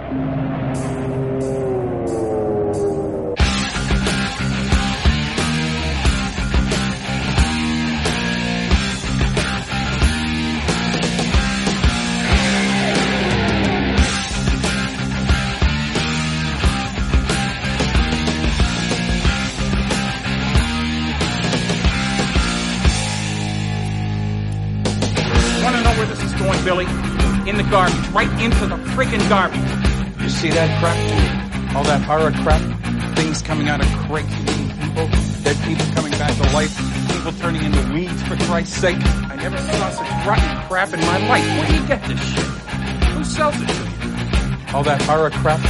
Billy, in the garbage, right into the friggin' garbage. You see that crap, dude? All that horror crap? Things coming out of crates eating people, dead people coming back to life, people turning into weeds, for Christ's sake. I never saw such rotten crap in my life. Where do you get this shit? Who sells it to you? All that horror crap?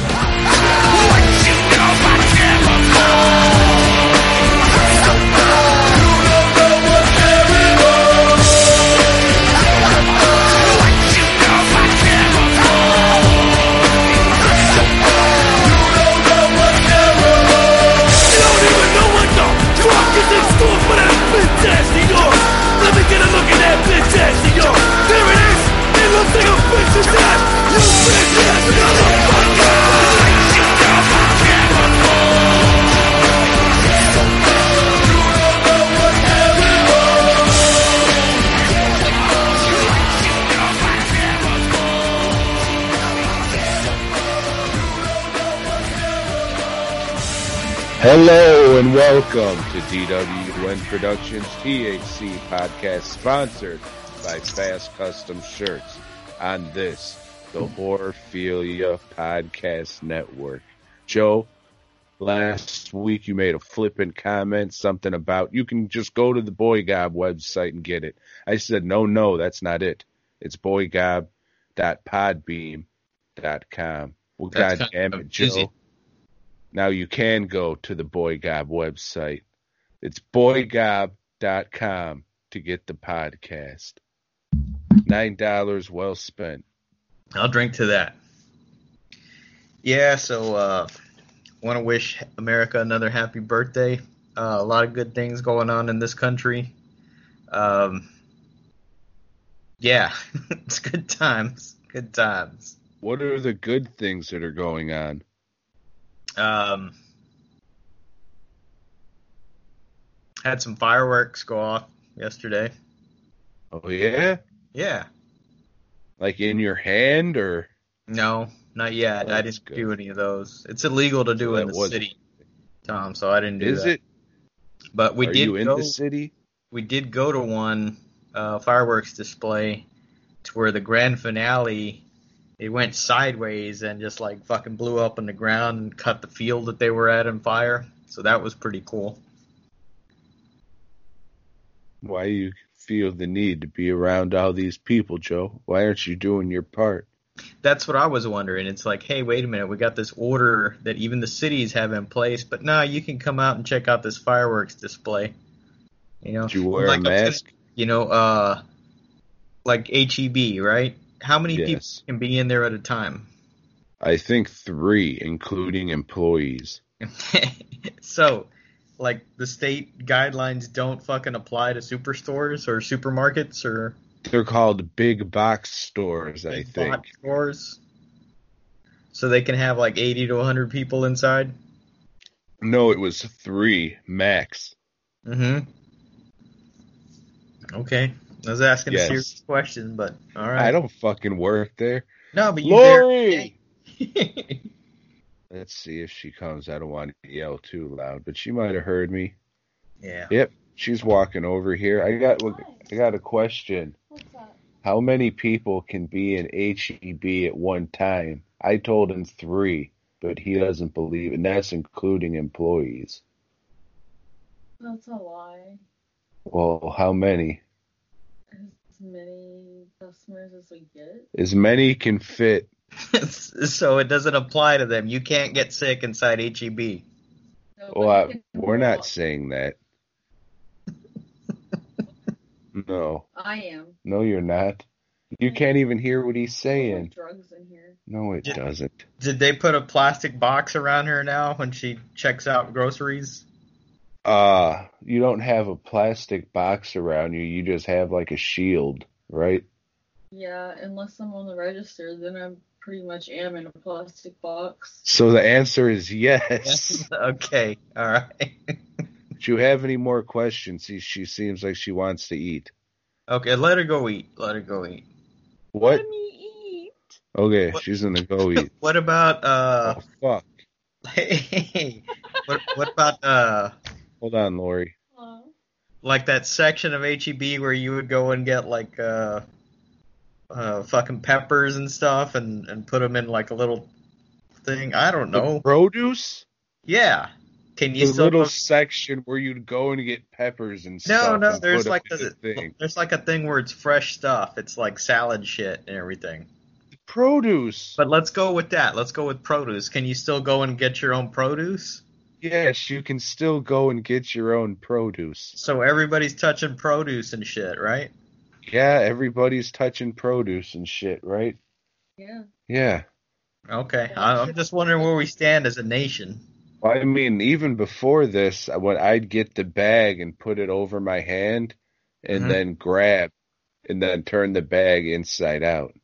Let me get a look at that bitch ass of yours. There it is. It looks like a bitch's ass. You bitch ass motherfucker. Hello and welcome to DWN Productions THC podcast, sponsored by Fast Custom Shirts on this, the Horrorphilia Podcast Network. Joe, last week you made a flippant comment, something about you can just go to the Boy Gob website and get it. I said, no, that's not it. It's boygob.podbeam.com. Well, God damn it, Joe. Easy. Now you can go to the Boy Gob website. It's boygob.com to get the podcast. $9 well spent. I'll drink to that. Yeah, so want to wish America another happy birthday. A lot of good things going on in this country. Yeah, it's good times. Good times. What are the good things that are going on? Had some fireworks go off yesterday. Oh, yeah? Yeah. Like in your hand, or? No, not yet. I didn't do any of those. It's illegal to do in the city, Tom, so I didn't do that. Is it? But we did. Are you in the city? We did go to one fireworks display to where the grand finale, it went sideways and just like fucking blew up on the ground and cut the field that they were at on fire. So that was pretty cool. Why you feel the need to be around all these people, Joe? Why aren't you doing your part? That's what I was wondering. It's like, hey, wait a minute. We got this order that even the cities have in place, but no, you can come out and check out this fireworks display. You know, did you wear a mask? Like HEB, right? How many people can be in there at a time? I think 3, including employees. So, like, the state guidelines don't fucking apply to superstores or supermarkets, or? They're called big box stores, I think. Box stores? So they can have like 80 to 100 people inside? No, it was 3 max. Mm-hmm. Okay. I was asking a serious question, but all right. I don't fucking work there. No, but you Lori! Let's see if she comes. I don't want to yell too loud, but she might have heard me. Yeah. Yep, she's walking over here. I got a question. What's that? How many people can be in HEB at one time? I told him 3, but he doesn't believe it, and that's including employees. That's a lie. Well, how many? As many customers as we get. As many can fit. So it doesn't apply to them. You can't get sick inside HEB. No, well, we're not saying that. No. I am. No, you're not. You can't even hear what he's saying. Drugs in here. No, it doesn't. Did they put a plastic box around her now when she checks out groceries? You don't have a plastic box around you. You just have like a shield, right? Yeah, unless I'm on the register, then I'm pretty much am in a plastic box. So the answer is yes. Okay, all right. Do you have any more questions? She seems like she wants to eat. Okay, let her go eat. Let her go eat. What? Let me eat. Okay, she's gonna go eat. What about Oh fuck. Hey, what about Hold on, Lori. Like that section of HEB where you would go and get like fucking peppers and stuff and put them in like a little thing. I don't know. The produce? Yeah. Can you still little section where you'd go and get peppers and stuff? No, there's like there's like a thing where it's fresh stuff. It's like salad shit and everything. Produce. But let's go with that. Let's go with produce. Can you still go and get your own produce? Yes, you can still go and get your own produce. So everybody's touching produce and shit, right? Yeah, everybody's touching produce and shit, right? Yeah. Yeah. Okay. I'm just wondering where we stand as a nation. I mean, even before this, when I'd get the bag and put it over my hand and then grab and then turn the bag inside out.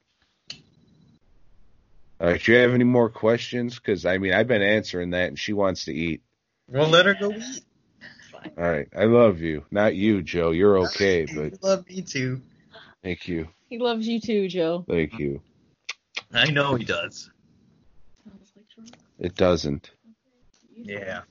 All right, do you have any more questions? Because, I mean, I've been answering that and she wants to eat. Well, let her go eat. All right, I love you. Not you, Joe. You're okay, but... I love me too. Thank you. He loves you too, Joe. Thank you. I know he does. It doesn't. Yeah.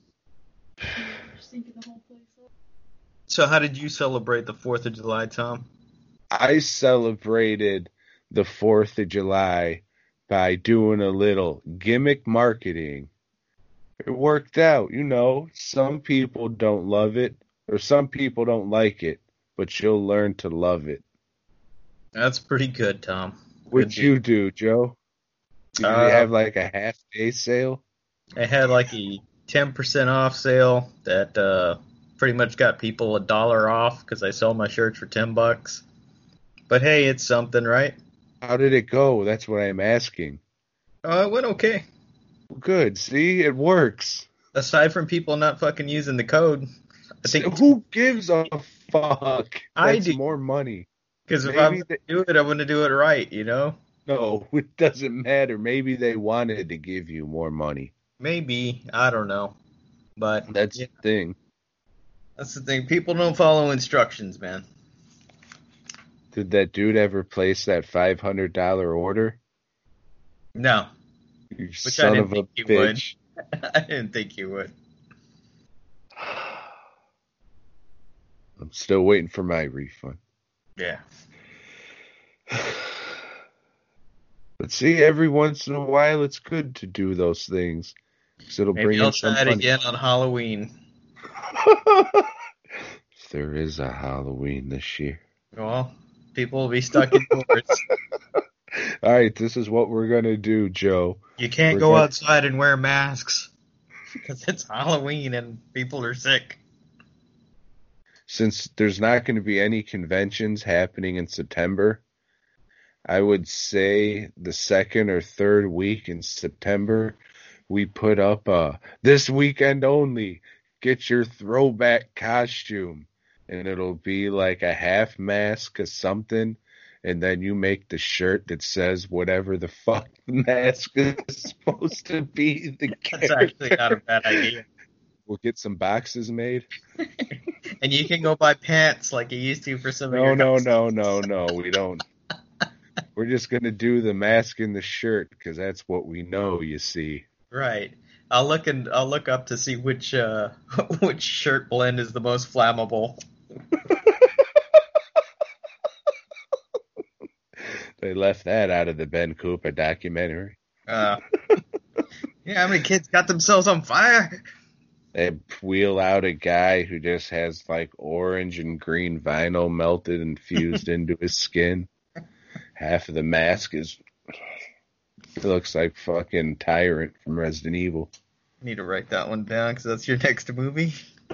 So how did you celebrate the 4th of July, Tom? I celebrated the 4th of July by doing a little gimmick marketing. It worked out, you know. Some people don't love it, or some people don't like it, but you'll learn to love it. That's pretty good, Tom. What'd you do, Joe? Did you have like a half-day sale? I had like a 10% off sale that pretty much got people $1 off because I sell my shirts for $10. But hey, it's something, right? How did it go? That's what I'm asking. It went okay. Good. See, it works. Aside from people not fucking using the code, I think. Who gives a fuck? I do. More money. Because if I'm going to do it, I'm going to do it right, you know? No, it doesn't matter. Maybe they wanted to give you more money. Maybe. I don't know. But that's the thing. That's the thing. People don't follow instructions, man. Did that dude ever place that $500 order? No. You son of a bitch. I didn't think you would. I'm still waiting for my refund. Yeah. But see, every once in a while, it's good to do those things. Because it'll bring in some fun. Again on Halloween. There is a Halloween this year. Well, people will be stuck indoors. All right, this is what we're going to do, Joe. You can't go outside and wear masks. Because it's Halloween and people are sick. Since there's not going to be any conventions happening in September, I would say the second or third week in September, we put up this weekend only, get your throwback costume. And it'll be like a half mask or something. And then you make the shirt that says whatever the fuck the mask is supposed to be. That's actually not a bad idea. We'll get some boxes made. And you can go buy pants like you used to for some of your costumes. No, we don't. We're just going to do the mask and the shirt because that's what we know, you see. Right. I'll look up to see which shirt blend is the most flammable. They left that out of the Ben Cooper documentary. Yeah, how many kids got themselves on fire? They wheel out a guy who just has like orange and green vinyl melted and fused into his skin. Half of the mask it looks like fucking Tyrant from Resident Evil. Need to write that one down because that's your next movie.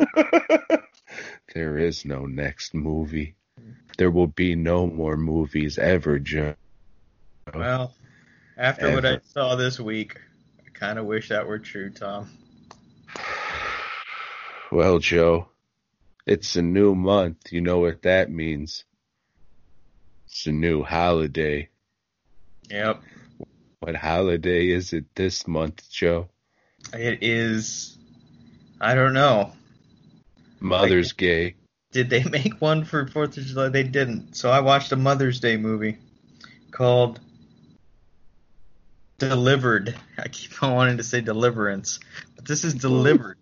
There is no next movie. There will be no more movies ever, Joe. Well, after what I saw this week, I kind of wish that were true, Tom. Well, Joe, it's a new month. You know what that means. It's a new holiday. Yep. What holiday is it this month, Joe? It is, I don't know. Mother's Day. Did they make one for 4th of July? They didn't. So I watched a Mother's Day movie called Delivered. I keep on wanting to say Deliverance, but this is Delivered.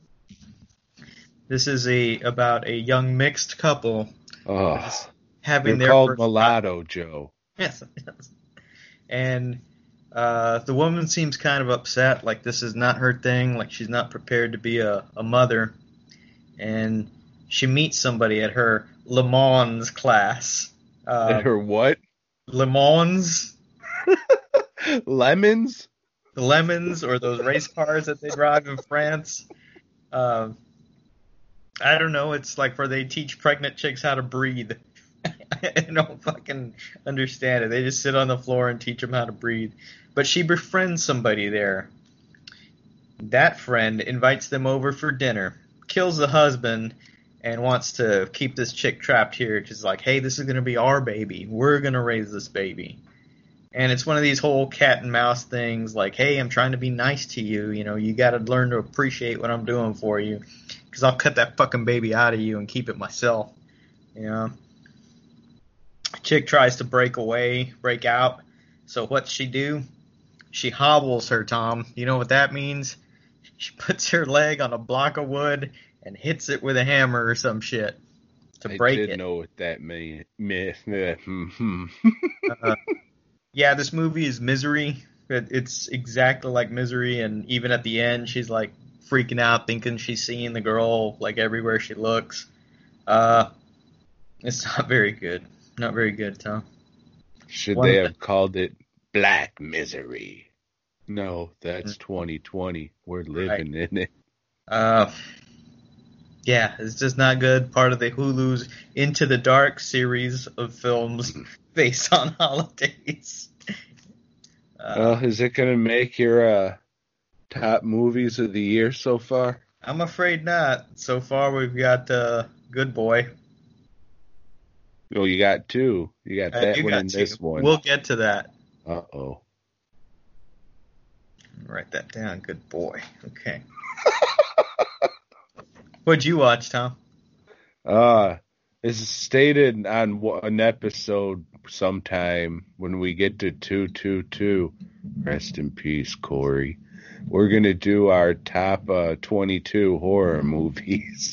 This is about a young mixed couple. Oh, having they're called mulatto, Joe. Yes. And the woman seems kind of upset, like this is not her thing, like she's not prepared to be a mother. And she meets somebody at her Le Mans class. At her what? Le Mans. Lemons? The lemons, or those race cars that they drive in France. I don't know. It's like where they teach pregnant chicks how to breathe. I don't fucking understand it. They just sit on the floor and teach them how to breathe. But she befriends somebody there. That friend invites them over for dinner, kills the husband, and wants to keep this chick trapped here. She's like, hey, this is going to be our baby. We're going to raise this baby. And it's one of these whole cat and mouse things, like, hey, I'm trying to be nice to you. You know, you got to learn to appreciate what I'm doing for you, because I'll cut that fucking baby out of you and keep it myself. You know? Chick tries to break out. So what's she do? She hobbles her, Tom. You know what that means? She puts her leg on a block of wood and hits it with a hammer or some shit to break it. I did know what that meant. Yeah, this movie is Misery. It's exactly like Misery, and even at the end, she's like freaking out, thinking she's seeing the girl like everywhere she looks. It's not very good. Not very good, Tom. Should they have called it Black Misery? No, that's 2020. We're living in it. Yeah, it's just not good. Part of the Hulu's Into the Dark series of films based on holidays. Is it going to make your top movies of the year so far? I'm afraid not. So far, we've got Good Boy. Oh, you got two. You got that one and this one. We'll get to that. Uh-oh. Write that down. Good Boy. Okay. What'd you watch, Tom? It's stated on an episode sometime when we get to 222. Rest in peace, Corey. We're going to do our top 22 horror movies.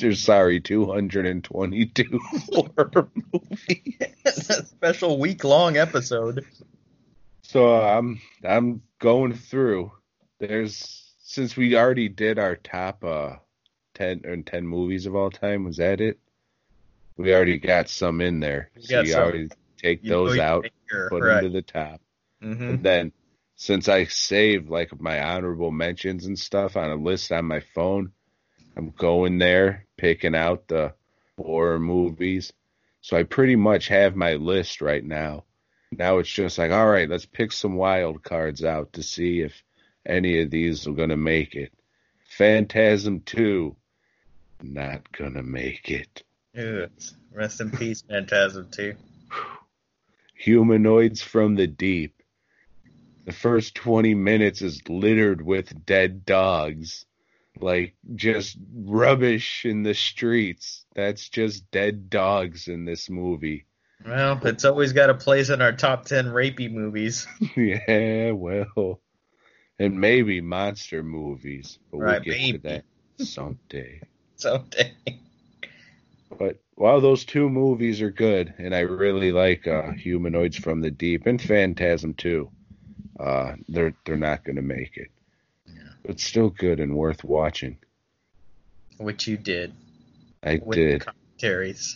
222 horror movies. That's a special week-long episode. So I'm going through. Since we already did our top 10 movies of all time, was that it? We already got some in there. So you always take those out, put them to the top. Mm-hmm. And then, since I save like my honorable mentions and stuff on a list on my phone, I'm going there, picking out the horror movies. So I pretty much have my list right now. Now it's just like, all right, let's pick some wild cards out to see if any of these are going to make it. Phantasm 2, not going to make it. Ugh. Rest in peace, Phantasm 2. Humanoids from the Deep. The first 20 minutes is littered with dead dogs. Like, just rubbish in the streets. That's just dead dogs in this movie. Well, it's always got a place in our top 10 rapey movies. Yeah, well. And maybe monster movies. But we'll get to that someday. Someday. But while those two movies are good, and I really like Humanoids from the Deep and Phantasm 2, they're not going to make it. Yeah. But still good and worth watching. Which you did. I did. Commentaries.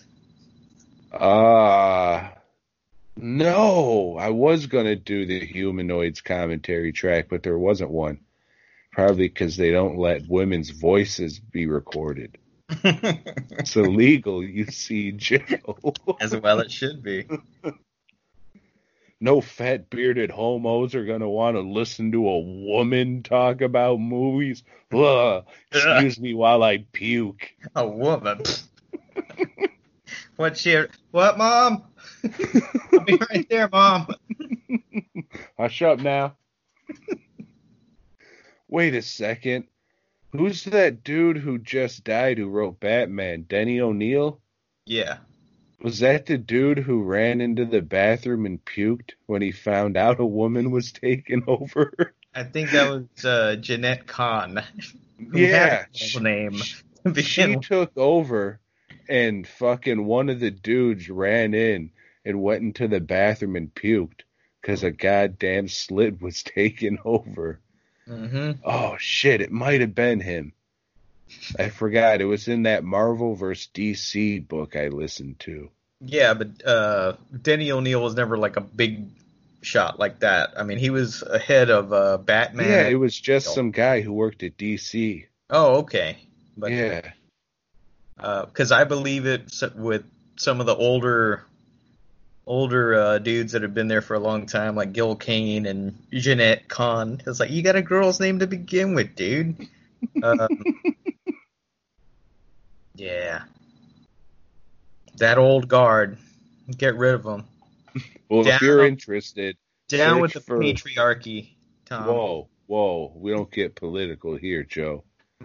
No, I was going to do the Humanoids commentary track, but there wasn't one. Probably because they don't let women's voices be recorded. It's illegal, you see, Joe. As well it should be. No fat bearded homos are going to want to listen to a woman talk about movies. Ugh, excuse me while I puke. A woman? What, Mom? I'll be right there, Mom. Hush up now. Wait a second. Who's that dude who just died who wrote Batman? Denny O'Neil? Yeah. Was that the dude who ran into the bathroom and puked when he found out a woman was taking over? I think that was Jeanette Kahn. Yeah. Name. She took over, and fucking one of the dudes ran in and went into the bathroom and puked because a goddamn slit was taking over. Mm-hmm. Oh, shit, it might have been him. I forgot. It was in that Marvel vs. DC book I listened to. Yeah, but Denny O'Neil was never like a big shot like that. I mean, he was ahead of Batman. Yeah, it was just some guy who worked at DC. Oh, okay. But, yeah. Because I believe it with some of the older dudes that have been there for a long time, like Gil Kane and Jeanette Kahn. It's like, you got a girl's name to begin with, dude. Yeah. That old guard. Get rid of them. Well, if you're interested, down with the patriarchy, Tom. Whoa. We don't get political here, Joe.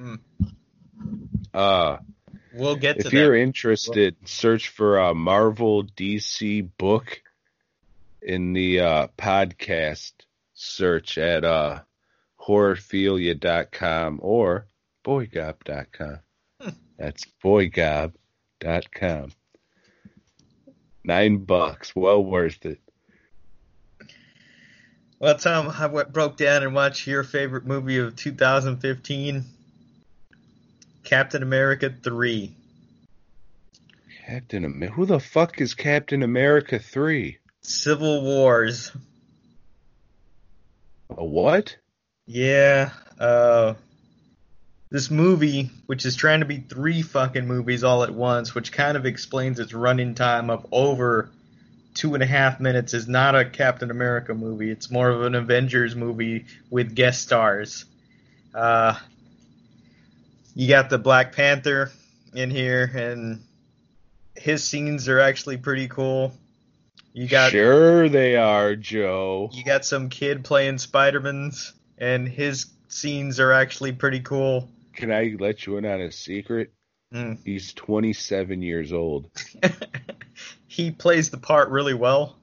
We'll get to that. If you're interested, search for a Marvel DC book in the podcast search at horrorphilia.com or boygob.com. That's boygob.com. $9, well worth it. Well, Tom, I broke down and watched your favorite movie of 2015, Captain America 3. Who the fuck is Captain America 3? Civil Wars. A what? Yeah, this movie, which is trying to be 3 fucking movies all at once, which kind of explains its running time of over 2.5 minutes, is not a Captain America movie. It's more of an Avengers movie with guest stars. You got the Black Panther in here, and his scenes are actually pretty cool. Sure they are, Joe. You got some kid playing Spider-Man's, and his scenes are actually pretty cool. Can I let you in on a secret? He's 27 years old. He plays the part really well.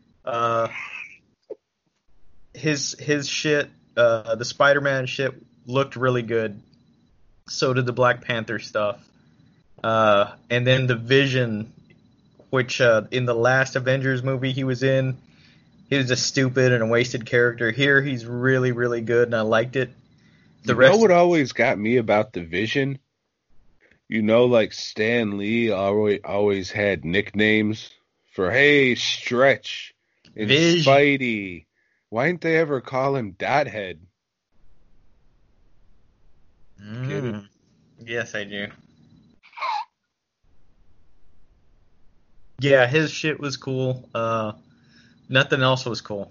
His shit, the Spider-Man shit, looked really good. So did the Black Panther stuff. And then the Vision, which in the last Avengers movie he was in, he was a stupid and a wasted character. Here he's really, really good, and I liked it. You know what always got me about the Vision? You know, like Stan Lee always had nicknames for, hey, Stretch and Vision. Spidey. Why didn't they ever call him Dothead? Get it? Yes, I do. Yeah, his shit was cool. Nothing else was cool.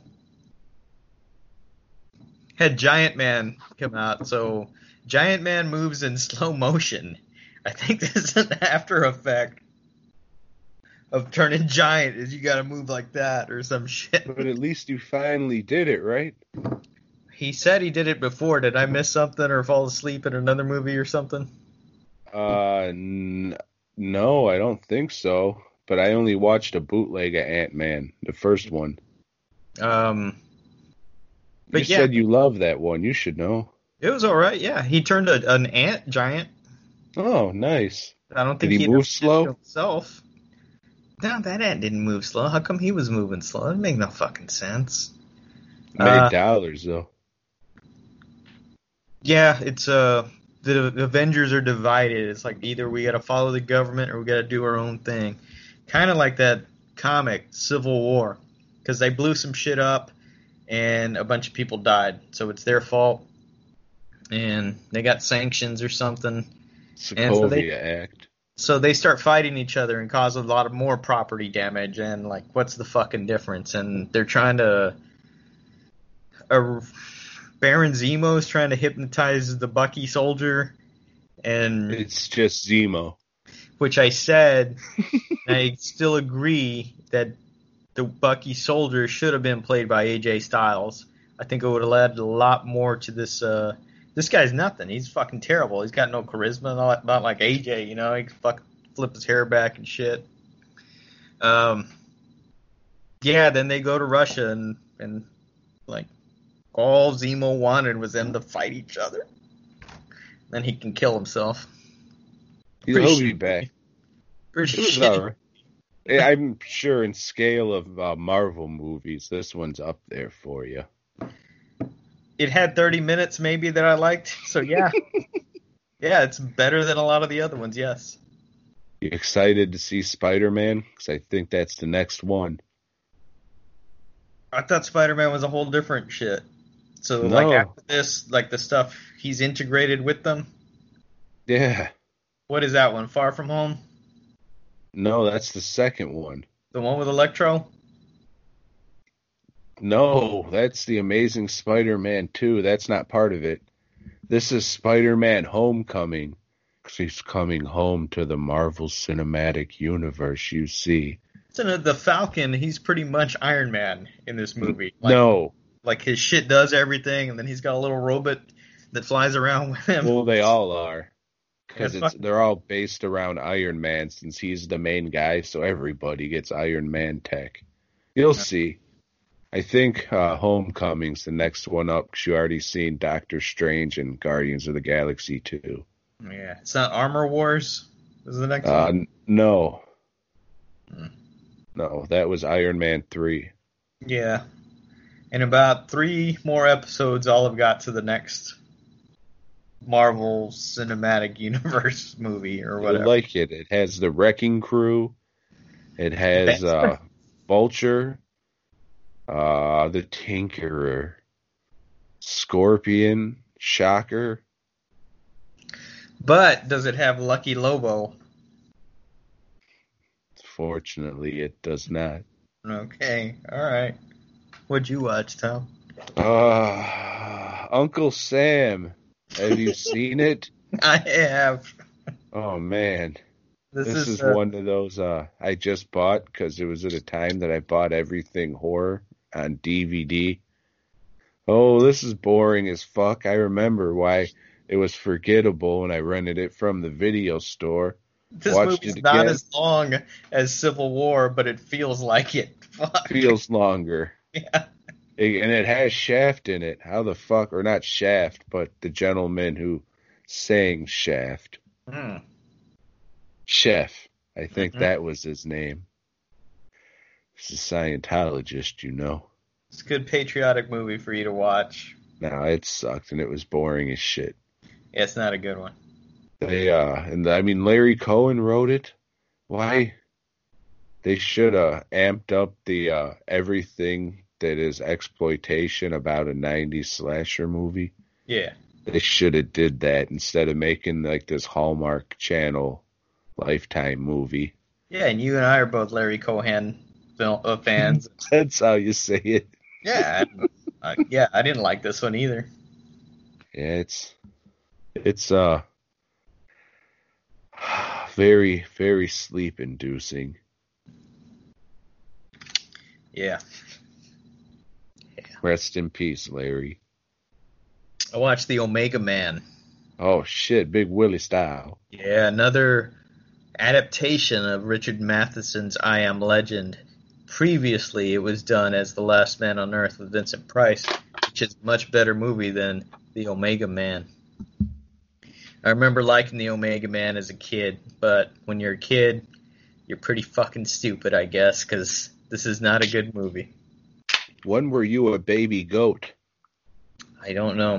Had Giant Man come out, so Giant Man moves in slow motion. I think this is an after effect of turning giant, is you gotta move like that or some shit. But at least you finally did it, right? He said he did it before. Did I miss something or fall asleep in another movie or something? No, I don't think so. But I only watched a bootleg of Ant-Man, the first one. You said you love that one. You should know. It was all right. Yeah, he turned an ant giant. Oh, nice. I don't think did he move slow himself. No, that ant didn't move slow. How come he was moving slow? It make no fucking sense. Made dollars though. Yeah, it's the Avengers are divided. It's like either we got to follow the government or we got to do our own thing. Kind of like that comic Civil War, because they blew some shit up and a bunch of people died, so it's their fault, and they got sanctions or something. Sokovia Act. So they start fighting each other and cause a lot of more property damage, and like, what's the fucking difference? And they're trying to... Baron Zemo's trying to hypnotize the Bucky soldier, and... It's just Zemo. Which I said, I still agree that the Bucky soldier should have been played by AJ Styles. I think it would have added a lot more to this This guy's nothing. He's fucking terrible. He's got no charisma, not like AJ, you know. He fucking flip his hair back and shit. Yeah, then they go to Russia and like all Zemo wanted was them to fight each other. Then he can kill himself. He'll be back. I'm sure in scale of Marvel movies, this one's up there for you. It had 30 minutes maybe that I liked, so yeah. Yeah, it's better than a lot of the other ones, yes. You excited to see Spider-Man? Because I think that's the next one. I thought Spider-Man was a whole different shit. So, no. Like, after this, like, the stuff, he's integrated with them? Yeah. What is that one, Far From Home? No, that's the second one. The one with Electro? No, that's the Amazing Spider-Man 2. That's not part of it. This is Spider-Man Homecoming. Because he's coming home to the Marvel Cinematic Universe, you see. So the Falcon, he's pretty much Iron Man in this movie. No. Like his shit does everything, and then he's got a little robot that flies around with him. Well, they all are. Because they're all based around Iron Man, since he's the main guy, so everybody gets Iron Man tech. You'll see. I think Homecoming's the next one up, because you already seen Doctor Strange and Guardians of the Galaxy 2. Yeah. It's not Armor Wars? Is the next one? No. No, that was Iron Man 3. Yeah. In about 3 more episodes, I'll have got to the next Marvel Cinematic Universe movie or whatever. I like it. It has the Wrecking Crew. It has Vulture, the Tinkerer, Scorpion, Shocker. But does it have Lucky Lobo? Fortunately, it does not. Okay, all right. What'd you watch, Tom? Uncle Sam. Have you seen it? I have. Oh, man. This is one of those I just bought because it was at a time that I bought everything horror on DVD. Oh, this is boring as fuck. I remember why it was forgettable when I rented it from the video store. This movie's not as long as Civil War, but it feels like it. Fuck. Feels longer. Yeah. And it has Shaft in it. How the fuck, or not Shaft, but the gentleman who sang Shaft. Chef. I think that was his name. He's a Scientologist, you know. It's a good patriotic movie for you to watch. No, it sucked, and it was boring as shit. Yeah, it's not a good one. Larry Cohen wrote it. Why? They should have amped up the everything that is exploitation about a 90s slasher movie. Yeah. They should have did that instead of making like this Hallmark Channel Lifetime movie. Yeah, and you and I are both Larry Cohen fans. That's how you say it. Yeah. I didn't like this one either. Yeah, it's very, very sleep-inducing. Yeah. Rest in peace, Larry. I watched The Omega Man. Oh, shit. Big Willie style. Yeah, another adaptation of Richard Matheson's I Am Legend. Previously, it was done as The Last Man on Earth with Vincent Price, which is a much better movie than The Omega Man. I remember liking The Omega Man as a kid, but when you're a kid, you're pretty fucking stupid, I guess, because this is not a good movie. When were you a baby goat? I don't know.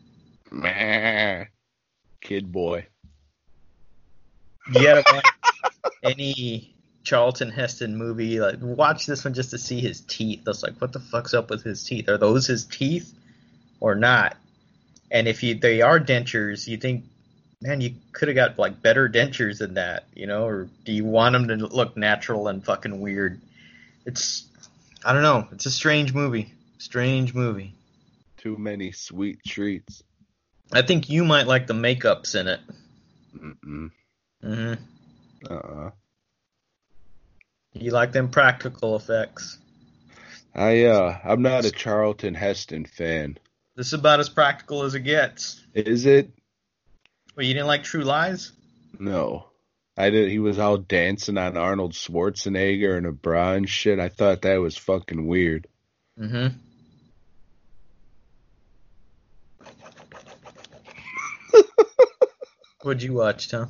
Kid boy. You gotta watch any Charlton Heston movie. Like, watch this one just to see his teeth. I was like, what the fuck's up with his teeth? Are those his teeth or not? And if they are dentures, you think, man, you could have got like better dentures than that, you know? Or do you want them to look natural and fucking weird? I don't know. It's a strange movie. Strange movie. Too many sweet treats. I think you might like the makeups in it. Mm-mm. Mm-hmm. You like them practical effects. I'm not a Charlton Heston fan. This is about as practical as it gets. Is it? Well, you didn't like True Lies? No. I did. He was all dancing on Arnold Schwarzenegger and a bra and shit. I thought that was fucking weird. Mm-hmm. What'd you watch, Tom?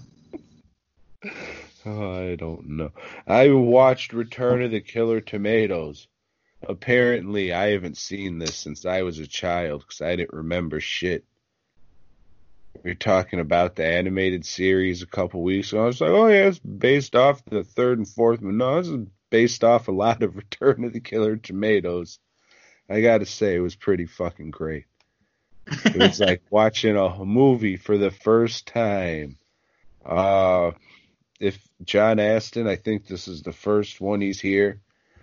Oh, I don't know. I watched Return of the Killer Tomatoes. Apparently, I haven't seen this since I was a child because I didn't remember shit. We were talking about the animated series a couple weeks ago. I was like, oh yeah, it's based off the third and fourth one. No, this is based off a lot of Return of the Killer Tomatoes. I gotta say, it was pretty fucking great. It was like watching a movie for the first time. If John Astin, I think this is the first one he's here.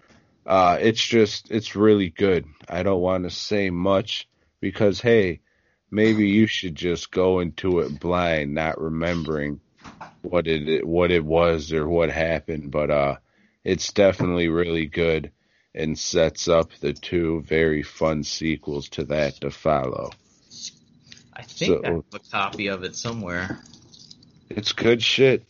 It's really good. I don't want to say much because, hey, maybe you should just go into it blind, not remembering what it was or what happened. But it's definitely really good and sets up the two very fun sequels to that to follow. I think I have a copy of it somewhere. It's good shit.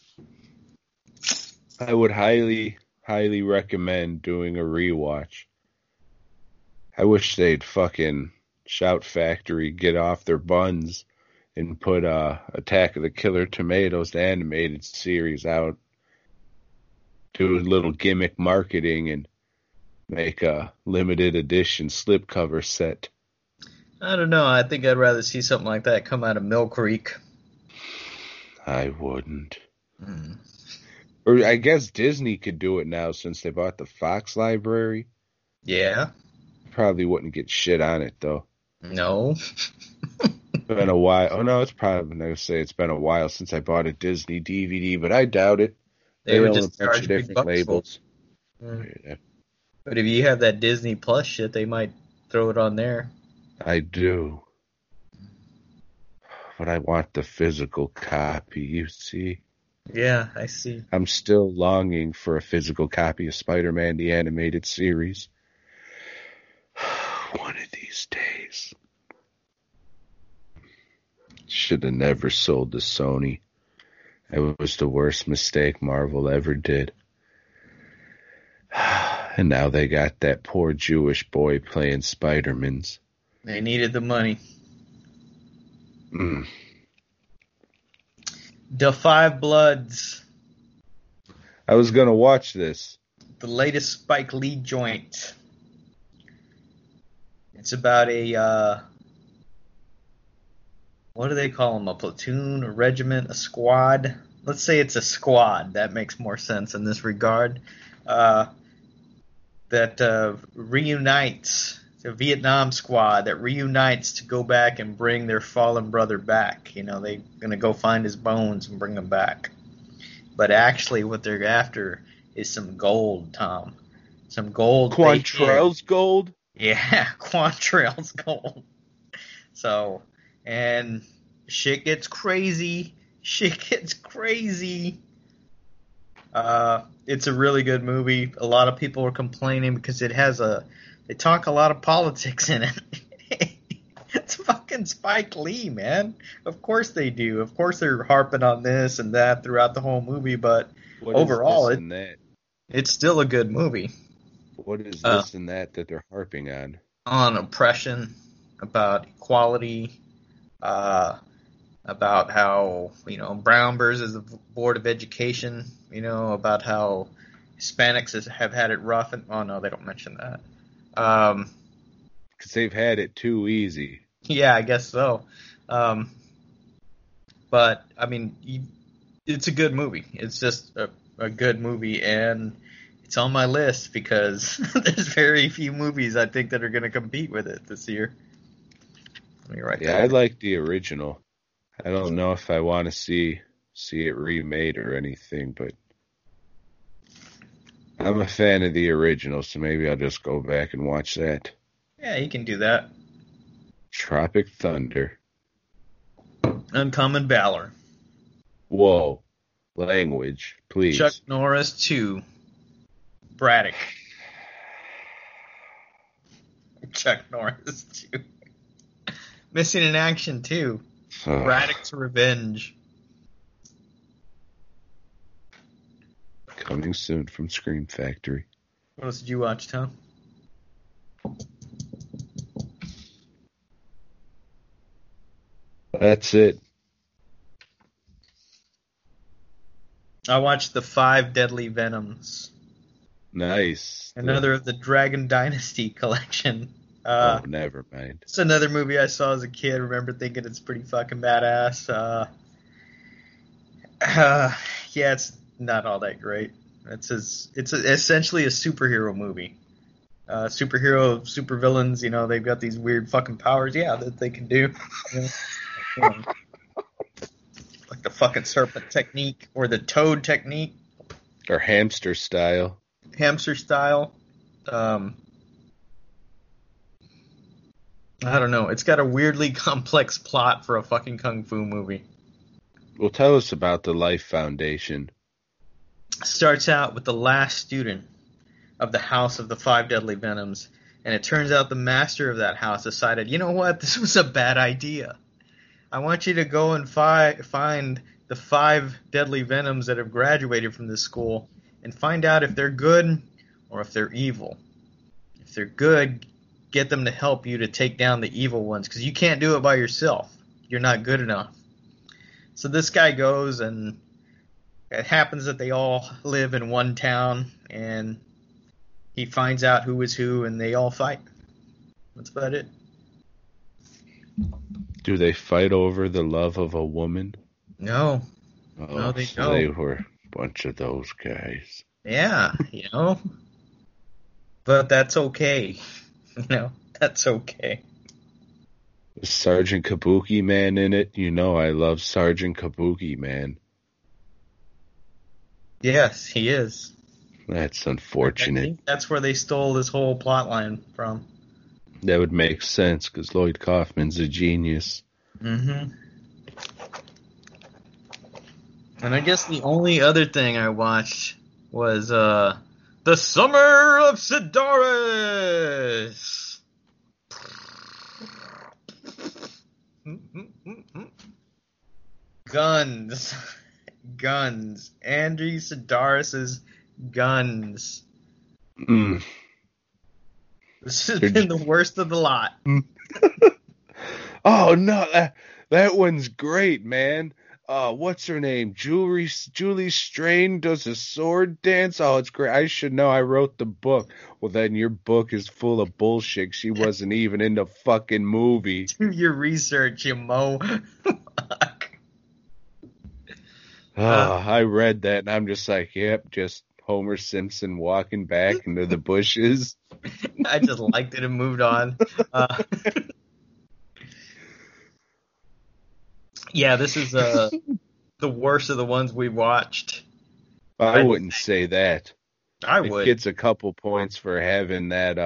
I would highly recommend doing a rewatch. I wish they'd fucking Shout Factory get off their buns and put Attack of the Killer Tomatoes, the animated series, out. Do a little gimmick marketing and make a limited edition slipcover set. I don't know. I think I'd rather see something like that come out of Mill Creek. I wouldn't. Or I guess Disney could do it now since they bought the Fox library. Yeah. Probably wouldn't get shit on it, though. No. It's been a while. Oh, no, it's probably going to say it's been a while since I bought a Disney DVD, but I doubt it. They would just charge different labels. Yeah. But if you have that Disney Plus shit, they might throw it on there. I do. But I want the physical copy, you see. Yeah, I see. I'm still longing for a physical copy of Spider-Man, the animated series. One of these days. Should have never sold to Sony. It was the worst mistake Marvel ever did. And now they got that poor Jewish boy playing Spider-Mans. They needed the money. The Five Bloods. I was going to watch this. The latest Spike Lee joint. It's about a, what do they call them? A platoon, a regiment, a squad? Let's say it's a squad. That makes more sense in this regard. That reunites. A Vietnam squad that reunites to go back and bring their fallen brother back. You know, they're going to go find his bones and bring him back. But actually what they're after is some gold, Tom. Some gold. Quantrell's gold? Yeah, Quantrell's gold. So, and shit gets crazy. It's a really good movie. A lot of people are complaining because they talk a lot of politics in it. It's fucking Spike Lee, man. Of course they do. Of course they're harping on this and that throughout the whole movie, but overall, it's still a good movie. What is this and that they're harping on? On oppression, about equality, about how, Brown versus the Board of Education, about how Hispanics have had it rough. Oh, no, they don't mention that. Because they've had it too easy. Yeah, I guess so. But, I mean, it's a good movie. It's just a good movie, and it's on my list because there's very few movies I think that are going to compete with it this year. Let me write that. I like the original. I don't know if I want to see it remade or anything, but I'm a fan of the original, so maybe I'll just go back and watch that. Yeah, you can do that. Tropic Thunder. Uncommon Valor. Whoa. Language, please. Chuck Norris 2. Braddock. Chuck Norris 2. Missing in Action 2. Braddock's Revenge. Coming soon from Scream Factory. What else did you watch, Tom? That's it. I watched The 5 Deadly Venoms. Nice. Another of the Dragon Dynasty collection. Never mind. It's another movie I saw as a kid. I remember thinking it's pretty fucking badass. Yeah, it's not all that great. It's essentially a superhero movie. Supervillains, they've got these weird fucking powers, that they can do. Like the fucking serpent technique or the toad technique. Or hamster style. I don't know. It's got a weirdly complex plot for a fucking kung fu movie. Well, tell us about the Life Foundation. Starts out with the last student of the House of the 5 Deadly Venoms, and it turns out the master of that house decided, you know what, this was a bad idea. I want you to go and find the 5 deadly venoms that have graduated from this school and find out if they're good or if they're evil. If they're good, get them to help you to take down the evil ones, because you can't do it by yourself. You're not good enough. So this guy goes, and it happens that they all live in one town, and he finds out who is who, and they all fight. That's about it. Do they fight over the love of a woman? No. Oh, no, they don't. They were a bunch of those guys. Yeah, But that's okay. That's okay. Is Sergeant Kabuki Man in it? I love Sergeant Kabuki Man. Yes, he is. That's unfortunate. I think that's where they stole this whole plot line from. That would make sense, because Lloyd Kaufman's a genius. Mm-hmm. And I guess the only other thing I watched was The Summer of Sidaris. Guns. Andy Sidaris' Guns. This has been the worst of the lot. Oh, no, that one's great, man. What's her name? Julie Strain does a sword dance. Oh, it's great. I should know. I wrote the book. Well, then your book is full of bullshit. She wasn't even in the fucking movie. Do your research, you mo. I read that, and I'm just like, yep, just Homer Simpson walking back into the bushes. I just liked it and moved on. Yeah, this is the worst of the ones we watched. I wouldn't say that. I would. It gets a couple points for having that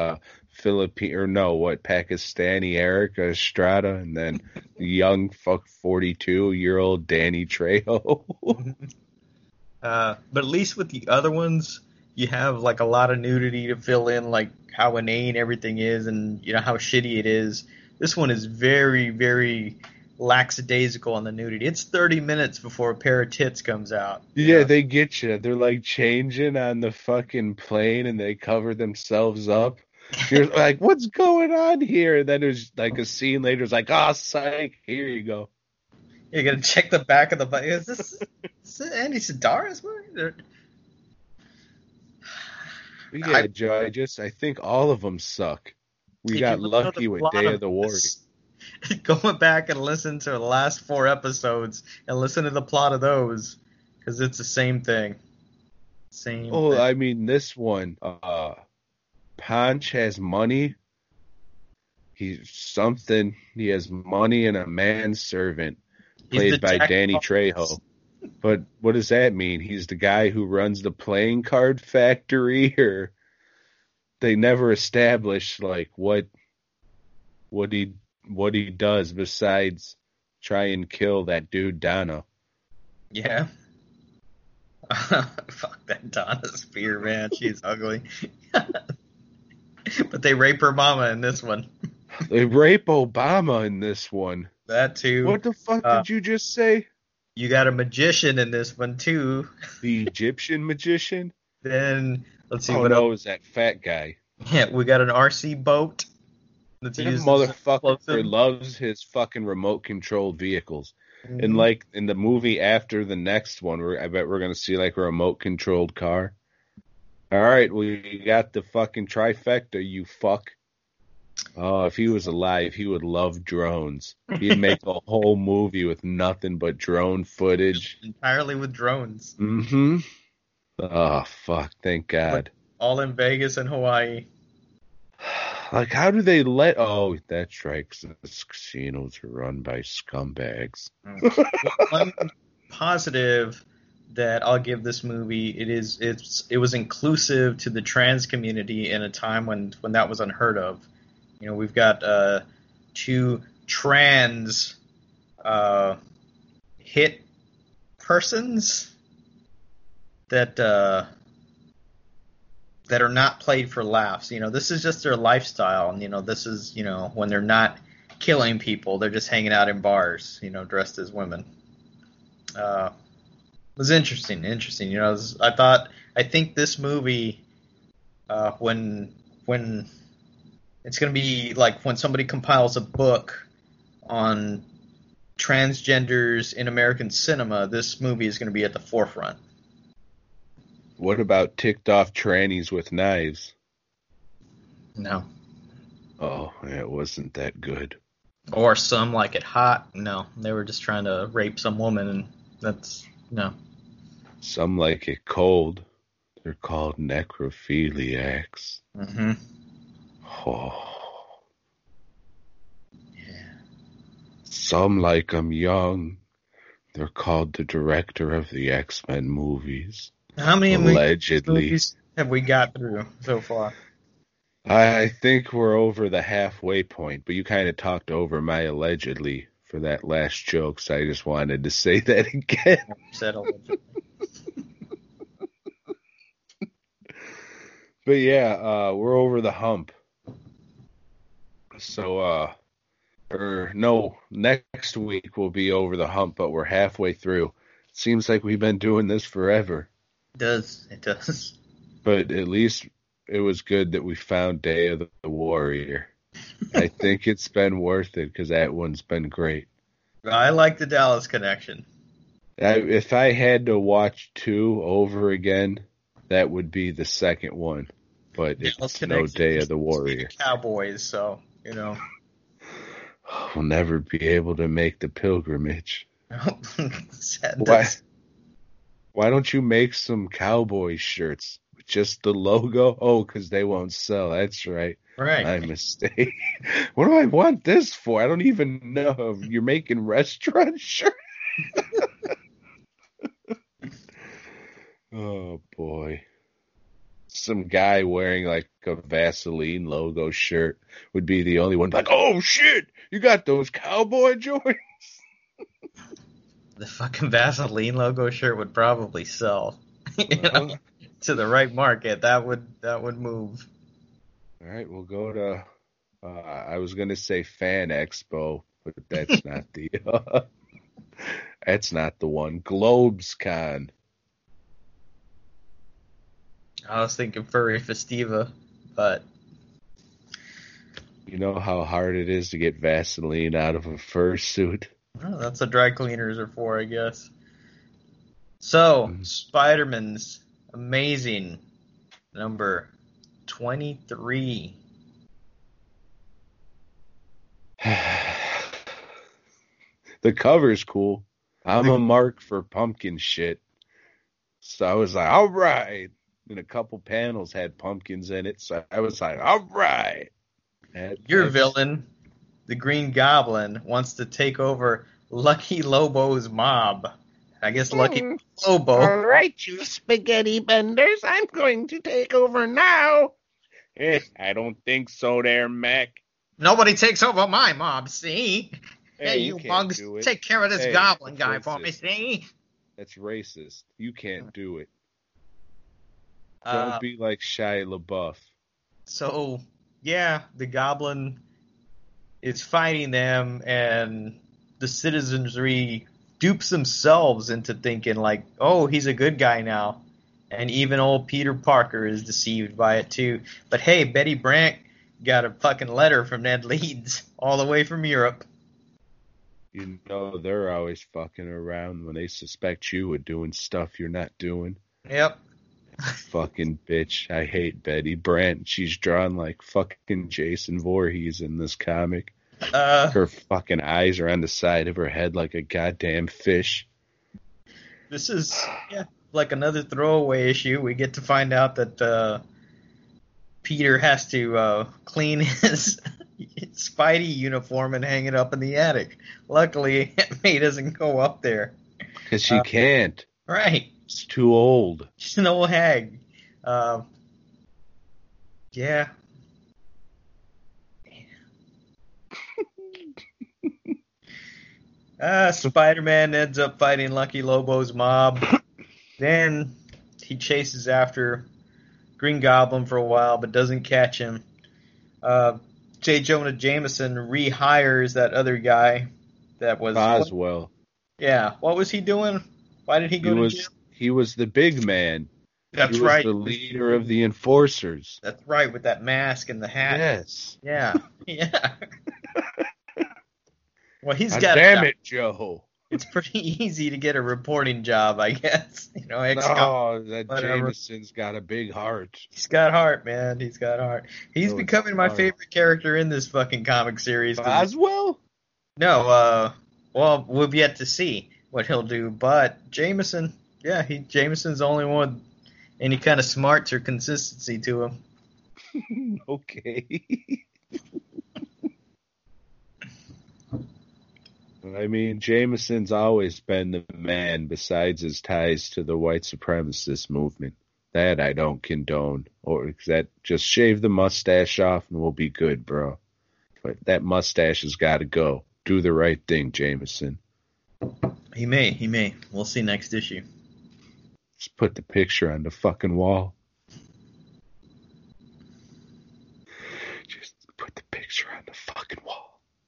Pakistani Erica Estrada, and then the young 42-year-old Danny Trejo. But at least with the other ones, you have like a lot of nudity to fill in, like how inane everything is, and how shitty it is. This one is very, very lackadaisical on the nudity. It's 30 minutes before a pair of tits comes out. Yeah, they get you. They're like changing on the fucking plane, and they cover themselves up. You're like, what's going on here? And then there's like a scene later. It's like, psych, here you go. You gotta check the back of the bike. Is this Andy Sidaris? Yeah, Joe. I think all of them suck. We got lucky with Day of the Warrior. Going back and listen to the last 4 episodes and listen to the plot of those, because it's the same thing. Thing. I mean, this one, Ponch has money. He has money and a manservant, played by Danny Trejo. But what does that mean? He's the guy who runs the playing card factory, or they never establish like what he does besides try and kill that dude Donna. Yeah. Fuck that Donna Spear, man. She's ugly. But they rape her mama in this one. They rape Obama in this one. That too. What the fuck did you just say? You got a magician in this one too. The Egyptian magician? Then let's see. Oh what no, else? it was that fat guy. Yeah, we got an RC boat. That motherfucker loves his fucking remote controlled vehicles. Mm-hmm. And like in the movie after the next one, I bet we're gonna see like a remote controlled car. All right, we got the fucking trifecta, you fuck. Oh, if he was alive, he would love drones. He'd make a whole movie with nothing but drone footage. Entirely with drones. Mm-hmm. Oh, fuck. Thank God. All in Vegas and Hawaii. Like, how do they let... Oh, that's right, 'cause the casinos are run by scumbags. One positive that I'll give this movie, it was inclusive to the trans community in a time when that was unheard of. You know, we've got 2 trans hit persons that are not played for laughs. You know, this is just their lifestyle, and you know, this is, you know, when they're not killing people, they're just hanging out in bars, you know, dressed as women. It was interesting. You know, I think this movie, when it's going to be like when somebody compiles a book on transgenders in American cinema, this movie is going to be at the forefront. What about ticked off trannies with knives? No. Oh, it wasn't that good. Or Some Like It Hot? No, they were just trying to rape some woman, and that's no. Some Like It Cold. They're called necrophiliacs. Mm-hmm. Oh. Yeah. Some like 'em young. They're called the director of the X-Men movies. How many allegedly movies have we got through so far? I think we're over the halfway point, but you kind of talked over my allegedly for that last joke, so I just wanted to say that again. Said allegedly. But yeah, we're over the hump. So, next week we'll be over the hump, but we're halfway through. Seems like we've been doing this forever. It does. But at least it was good that we found Day of the Warrior. I think it's been worth it because that one's been great. I like the Dallas Connection. If I had to watch 2 over again, that would be the second one. But it's no Day of the Warrior. Cowboys, so, you know. We'll never be able to make the pilgrimage. Why don't you make some cowboy shirts with just the logo? Oh, because they won't sell. That's right. Right. My mistake. What do I want this for? I don't even know. You're making restaurant shirts? Oh, boy. Some guy wearing like a Vaseline logo shirt would be the only one. Like, oh, shit, you got those cowboy joints? The fucking Vaseline logo shirt would probably sell. To the right market, that would move. All right, we'll go to. I was gonna say Fan Expo, but that's not the. That's not the one. GlobesCon. I was thinking Furry Festiva, but. You know how hard it is to get Vaseline out of a fursuit? Oh, that's what dry cleaners are for, I guess. So, Spider-Man's Amazing number 23. The cover's cool. I'm a mark for pumpkin shit. So I was like, all right. And a couple panels had pumpkins in it. So I was like, all right. Your villain, the Green Goblin, wants to take over Lucky Lobo's mob. I guess Lucky Lobo. All right, you spaghetti benders. I'm going to take over now. I don't think so there, Mac. Nobody takes over my mob, see? Hey, you bugs, take care of this goblin guy for me, see? That's racist. You can't do it. Don't be like Shia LaBeouf. So, yeah, the goblin is fighting them, and the citizenry dupes themselves into thinking like, oh, he's a good guy now. And even old Peter Parker is deceived by it too. But hey, Betty Brant got a fucking letter from Ned Leeds all the way from Europe. You know they're always fucking around when they suspect you of doing stuff you're not doing. Yep. Fucking bitch. I hate Betty Brant. She's drawn like fucking Jason Voorhees in this comic. Her fucking eyes are on the side of her head like a goddamn fish. This is like another throwaway issue. We get to find out that Peter has to clean his Spidey uniform and hang it up in the attic. Luckily, May doesn't go up there. Because she can't. Right. It's too old. She's an old hag. Yeah. Spider-Man ends up fighting Lucky Lobo's mob. Then he chases after Green Goblin for a while, but doesn't catch him. J. Jonah Jameson rehires that other guy that was... Boswell. Yeah. What was he doing? Why did he go to jail? He was the big man. That's right. He was the leader of the enforcers. That's right, with that mask and the hat. Yes. Yeah. Yeah. Well, he's got. Damn it, Joe! It's pretty easy to get a reporting job, I guess. You know, Jameson's got a big heart. He's got heart, man. He's got heart. He's becoming my favorite character in this fuking comic series. Boswell? No, well, we've yet to see what he'll do. But Jameson, Jameson's the only one with any kind of smarts or consistency to him. Okay. I mean, Jameson's always been the man besides his ties to the white supremacist movement. That I don't condone. Or that just shave the mustache off and we'll be good, bro. But that mustache has got to go. Do the right thing, Jameson. He may. We'll see next issue. Just put the picture on the fucking wall. Just put the picture on the fucking wall.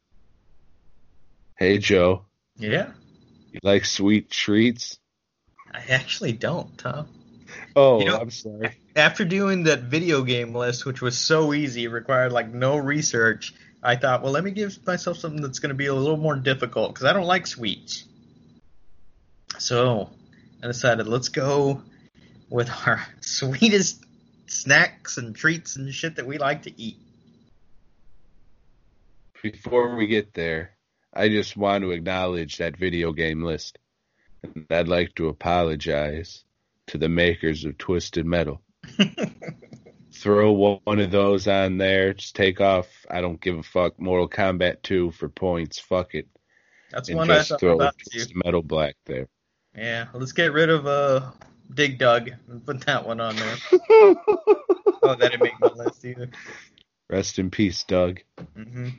Hey, Joe. Yeah? You like sweet treats? I actually don't, Tom. Oh, I'm sorry. After doing that video game list, which was so easy, it required like no research, I thought, well, let me give myself something that's going to be a little more difficult, because I don't like sweets. So I decided, let's go with our sweetest snacks and treats and shit that we like to eat. Before we get there, I just want to acknowledge that video game list. And I'd like to apologize to the makers of Twisted Metal. Throw one of those on there. Just take off, I don't give a fuck, Mortal Kombat 2 for points. Fuck it. That's and one just I thought throw about Twisted Metal Black there. Yeah, let's get rid of Dig Dug and put that one on there. Oh, that didn't make my list either. Rest in peace, Doug. Mm-hmm.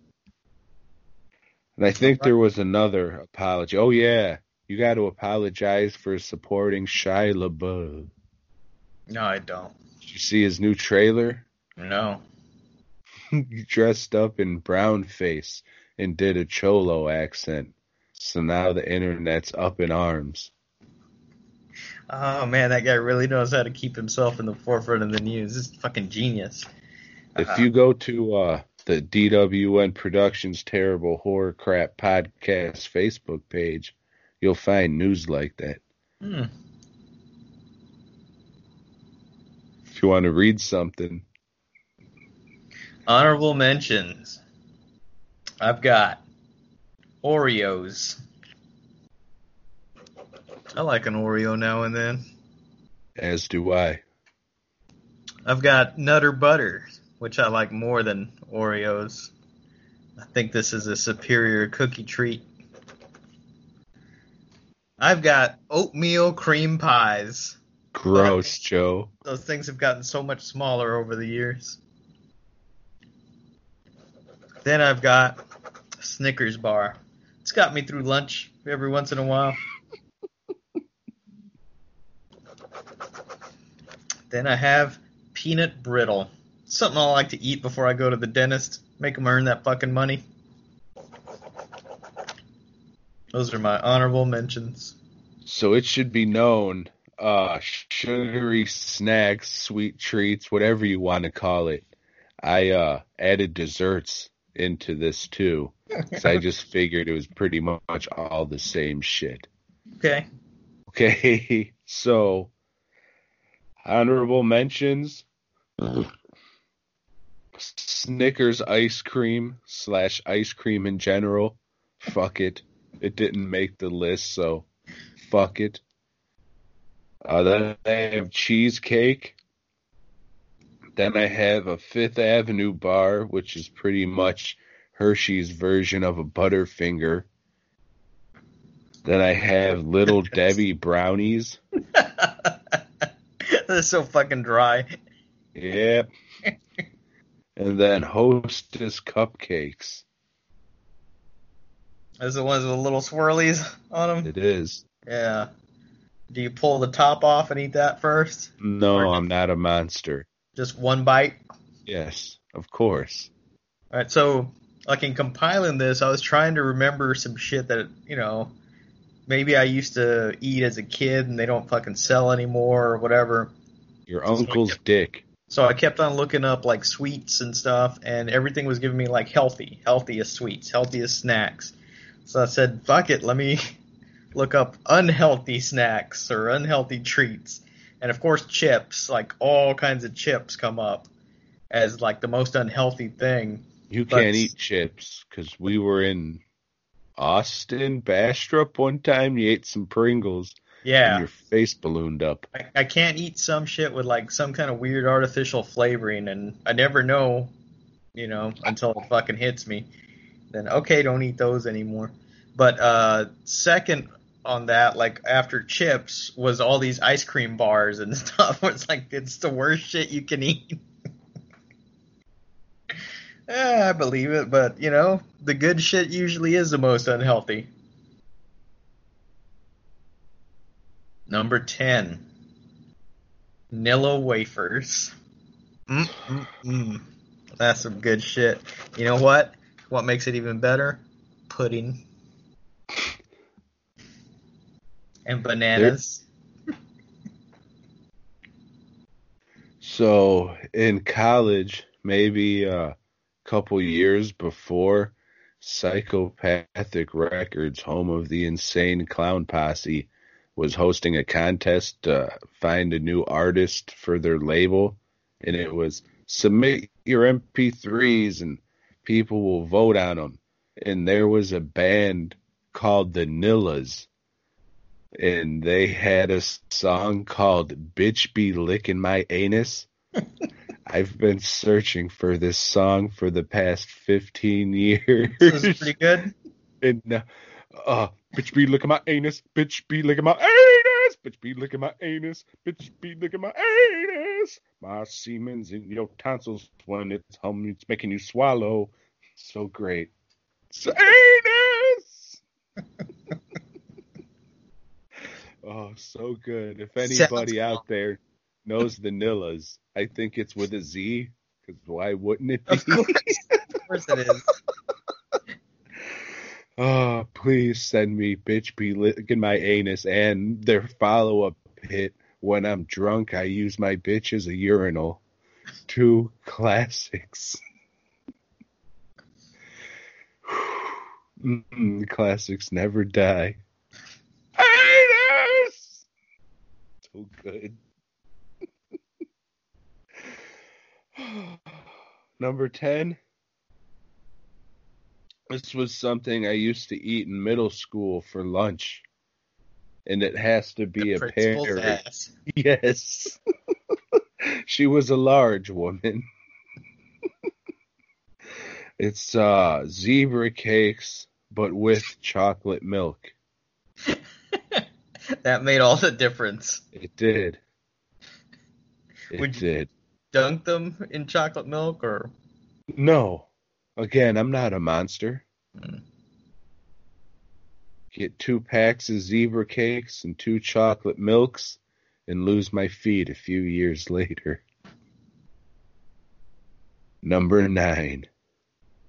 And I think there was another apology. Oh, yeah. You got to apologize for supporting Shia LaBeouf. No, I don't. Did you see his new trailer? No. He dressed up in brown face and did a Cholo accent. So now the internet's up in arms. Oh, man, that guy really knows how to keep himself in the forefront of the news. This is fucking genius. If you go to the DWN Productions Terrible Horror Crap Podcast Facebook page, you'll find news like that. If you want to read something. Honorable mentions. I've got Oreos. I like an Oreo now and then. As do I. I've got Nutter Butter, which I like more than Oreos. I think this is a superior cookie treat. I've got oatmeal cream pies. Gross, Joe. Those things have gotten so much smaller over the years. Then I've got Snickers bar. It's got me through lunch every once in a while. Then I have peanut brittle. Something I like to eat before I go to the dentist. Make them earn that fucking money. Those are my honorable mentions. So it should be known, sugary snacks, sweet treats, whatever you want to call it. I added desserts into this too, because I just figured it was pretty much all the same shit. Okay, so honorable mentions. Snickers ice cream / ice cream in general. Fuck it. It didn't make the list, so fuck it. Then I have cheesecake. Then I have a Fifth Avenue bar, which is pretty much Hershey's version of a Butterfinger. Then I have Little Debbie brownies. That's so fucking dry. Yep. And then Hostess cupcakes. Those are the ones with little swirlies on them? It is. Yeah. Do you pull the top off and eat that first? No, I'm not a monster. Just one bite? Yes, of course. All right, so, like, in compiling this, I was trying to remember some shit that, you know, maybe I used to eat as a kid and they don't fucking sell anymore or whatever. Your uncle's dick. So I kept on looking up, like, sweets and stuff, and everything was giving me, like, healthiest sweets, healthiest snacks. So I said, fuck it, let me look up unhealthy snacks or unhealthy treats. And, of course, chips, like, all kinds of chips come up as, like, the most unhealthy thing. You can't eat chips, because we were in Austin, Bastrop one time, you ate some Pringles. Yeah. And your face ballooned up. I can't eat some shit with, like, some kind of weird artificial flavoring, and I never know, you know, until it fucking hits me. Then, okay, don't eat those anymore. But second on that, like, after chips, was all these ice cream bars and stuff. It's like, it's the worst shit you can eat. I believe it, but, you know, the good shit usually is the most unhealthy. Number 10, Nilla wafers. That's some good shit. You know what? What makes it even better? Pudding. And bananas. So, in college, maybe a couple years before, Psychopathic Records, home of the Insane Clown Posse, was hosting a contest to find a new artist for their label, and it was submit your MP3s and people will vote on them. And there was a band called the Nillas, and they had a song called Bitch Be Licking My Anus. I've been searching for this song for the past 15 years. This is pretty good. And bitch be licking my anus, bitch be licking my anus, bitch be licking my anus, bitch be licking my anus. My semen's in your tonsils when it's making you swallow. So great. So, anus! Oh, so good. If anybody out there knows the Nillas, I think it's with a Z, because why wouldn't it be? Of course it is. Oh, please send me Bitch Be Licking My Anus and their follow-up hit, When I'm Drunk, I Use My Bitch as a Urinal. 2 classics. The classics never die. Anus! So good. Number 10. This was something I used to eat in middle school for lunch. And it has to be a pear. Ass. Yes. She was a large woman. It's zebra cakes, but with chocolate milk. That made all the difference. It did. Would you dunk them in chocolate milk, or? No. Again, I'm not a monster. Get 2 packs of zebra cakes and 2 chocolate milks and lose my feet a few years later. Number 9.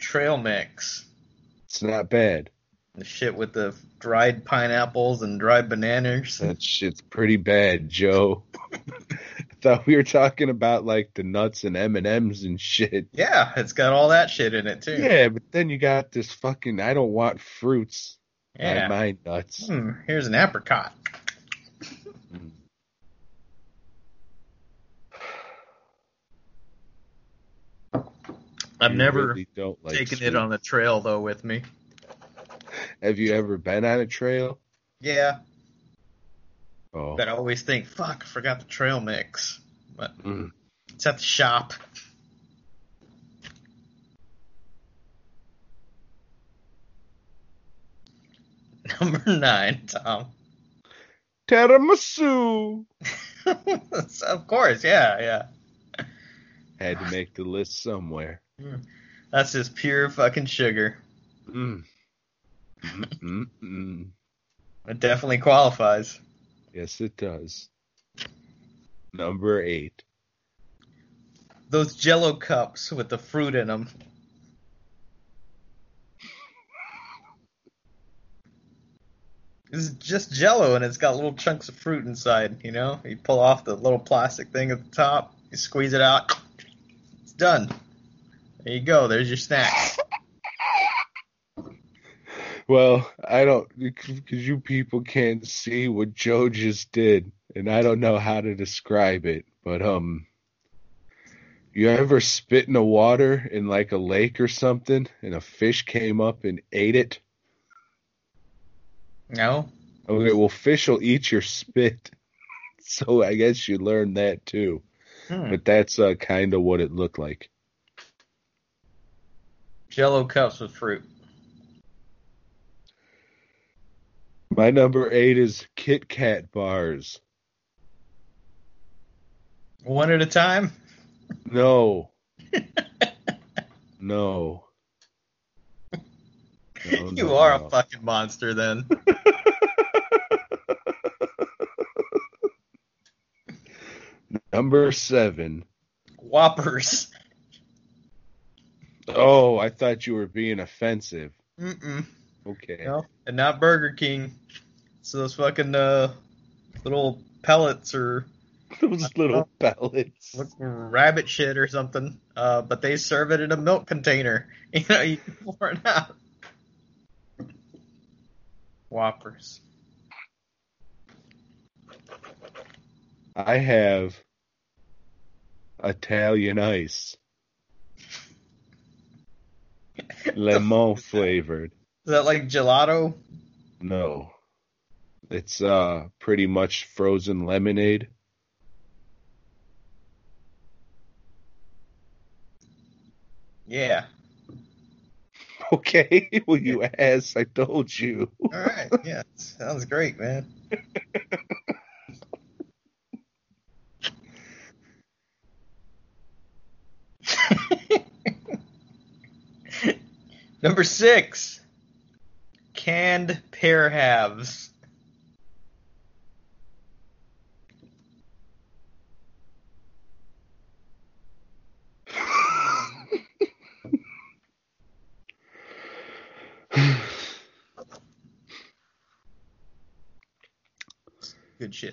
trail mix. It's not bad. The shit with the dried pineapples and dried bananas. That shit's pretty bad, Joe. I thought we were talking about like the nuts and M&Ms and shit. Yeah, it's got all that shit in it too. Yeah, but then you got this fucking I don't want fruits. Yeah. My nuts. Here's an apricot. I've never really taken it on a trail, though, with me. Have you ever been on a trail? Yeah. Oh. But I always think, fuck, I forgot the trail mix. But it's at the shop. Number 9, Tom. Tiramisu. Of course, yeah. Had to make the list somewhere. That's just pure fucking sugar. It definitely qualifies. Yes, it does. Number 8. Those Jell-O cups with the fruit in them. It's just Jell-O and it's got little chunks of fruit inside, you know? You pull off the little plastic thing at the top, you squeeze it out, it's done. There you go, there's your snack. Well, I don't, because you people can't see what Joe just did, and I don't know how to describe it, but, you ever spit in the water in like a lake or something, and a fish came up and ate it? No. Okay, well, fish will eat your spit, so I guess you learned that too. But that's kind of what it looked like. Jell-O cups with fruit. My number 8 is Kit Kat bars. One at a time? No. No. You are a fucking monster then. Number 7. Whoppers. Oh, I thought you were being offensive. Okay. No, and not Burger King. So those fucking little pellets or those little pellets. Rabbit shit or something. But they serve it in a milk container. You know, you can pour it out. Whoppers. I have Italian ice. Lemon flavored. Is that like gelato? No. It's pretty much frozen lemonade. Yeah. Okay, well, you asked. I told you. All right. Yeah, sounds great, man. Number 6. Canned pear halves. Good shit.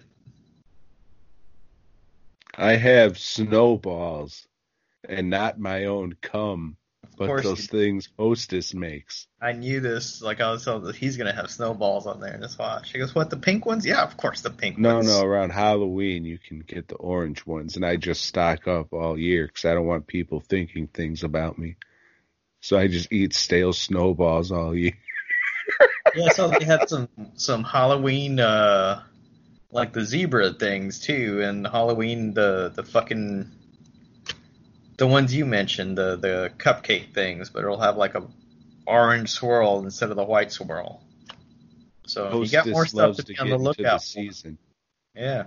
I have snowballs, and not my own cum, but those things Hostess makes. I knew this. Like I was told that he's gonna have snowballs on there. Just watch. She goes, "What, the pink ones?" Yeah, of course the pink ones. No. Around Halloween, you can get the orange ones, and I just stock up all year because I don't want people thinking things about me. So I just eat stale snowballs all year. Yeah, so they had some Halloween. Like the zebra things too, and Halloween the fucking the ones you mentioned, the cupcake things, but it'll have like a orange swirl instead of the white swirl. So Hostess you got more stuff to be on the lookout for. Season. Yeah.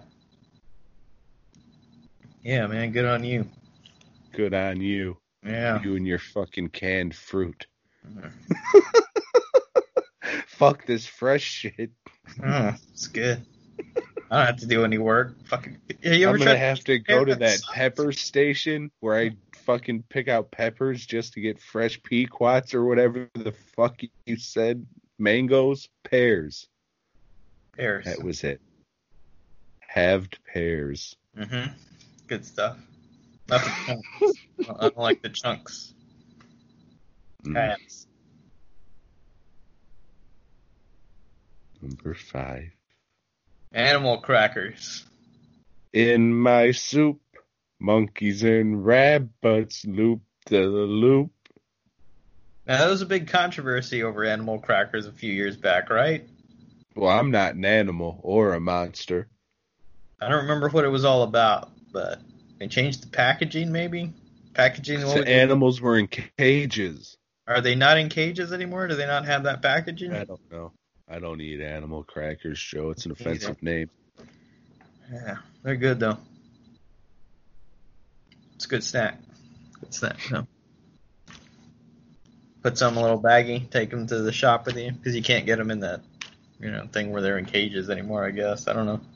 Yeah, man, good on you. Good on you. Yeah. You and your fucking canned fruit. Fuck this fresh shit. It's good. I don't have to do any work. Fucking. I'm gonna have to go to that pepper station where I fucking pick out peppers just to get fresh Pequots or whatever the fuck you said. Mangoes, pears. Pears. That was it. Halved pears. Mm-hmm. Good stuff. Not the chunks. I don't like the chunks. Halves. Number 5. Animal crackers. In my soup, monkeys and rabbits loop the loop. Now, that was a big controversy over animal crackers a few years back, right? Well, I'm not an animal or a monster. I don't remember what it was all about, but they changed the packaging, maybe? Packaging. So animals were in cages. Are they not in cages anymore? Do they not have that packaging? I don't know. I don't eat animal crackers, Joe. It's an offensive name. Yeah, they're good, though. It's a good snack. Good snack, no. Put some in a little baggie, take them to the shop with you, because you can't get them in that, thing where they're in cages anymore, I guess. I don't know.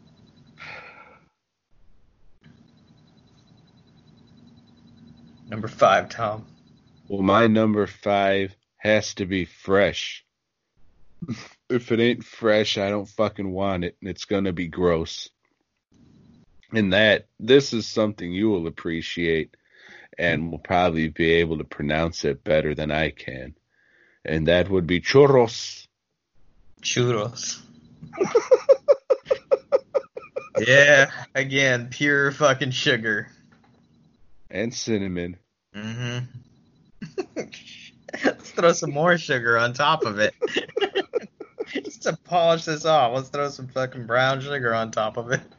Number 5, Tom. Well, my number 5 has to be fresh. If it ain't fresh, I don't fucking want it, and it's gonna be gross. And this is something you will appreciate, and will probably be able to pronounce it better than I can. And that would be churros. Churros. Yeah, again, pure fucking sugar. And cinnamon. Mm-hmm. Let's throw some more sugar on top of it. Just to polish this off, let's throw some fucking brown sugar on top of it.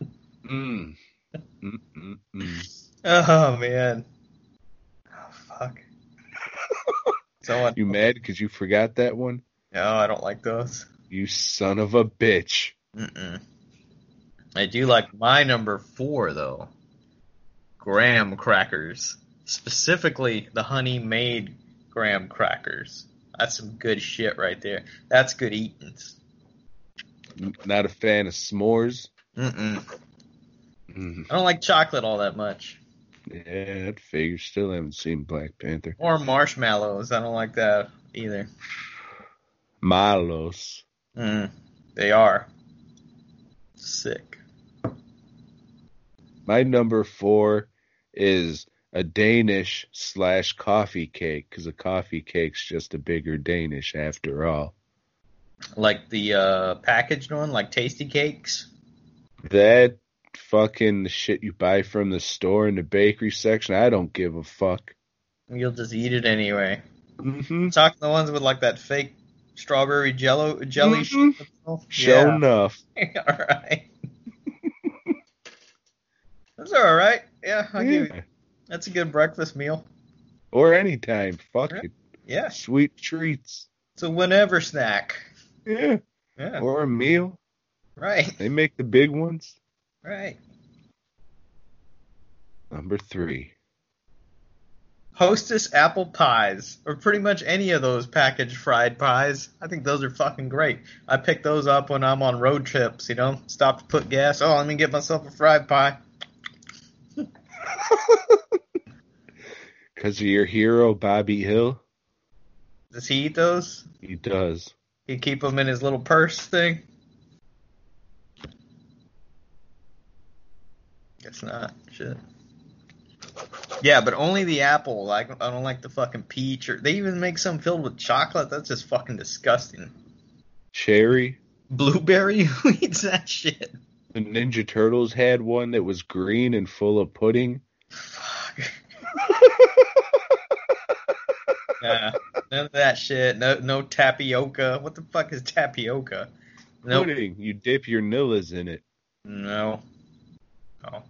Oh, man. Oh, fuck. You mad because you forgot that one? No, I don't like those. You son of a bitch. I do like my number 4, though. Graham crackers. Specifically, the honey-made graham crackers. That's some good shit right there. That's good eatings. Not a fan of s'mores? I don't like chocolate all that much. Yeah, that figures. Still haven't seen Black Panther. Or marshmallows. I don't like that either. Malos. They are. Sick. My number 4 is a Danish / coffee cake, because a coffee cake's just a bigger Danish after all. Like the packaged one, like Tasty Cakes? That fucking shit you buy from the store in the bakery section, I don't give a fuck. You'll just eat it anyway. Talking the ones with like that fake strawberry jelly shit. Sure enough. Alright. Those are alright. Yeah, I'll give you. That's a good breakfast meal. Or anytime. Fuck it. Yeah. Sweet treats. It's a whenever snack. Yeah. Or a meal. Right. They make the big ones. Right. Number 3. Hostess apple pies, or pretty much any of those packaged fried pies. I think those are fucking great. I pick those up when I'm on road trips, stop to put gas. Oh, let me get myself a fried pie. Because of your hero, Bobby Hill? Does he eat those? He does. He keep them in his little purse thing? Guess not. Shit. Yeah, but only the apple. I don't like the fucking peach. Or they even make some filled with chocolate. That's just fucking disgusting. Cherry? Blueberry? Who eats that shit? The Ninja Turtles had one that was green and full of pudding. Fuck. Yeah, none of that shit. No tapioca. What the fuck is tapioca? Pudding. You dip your Nillas in it. No. Oh.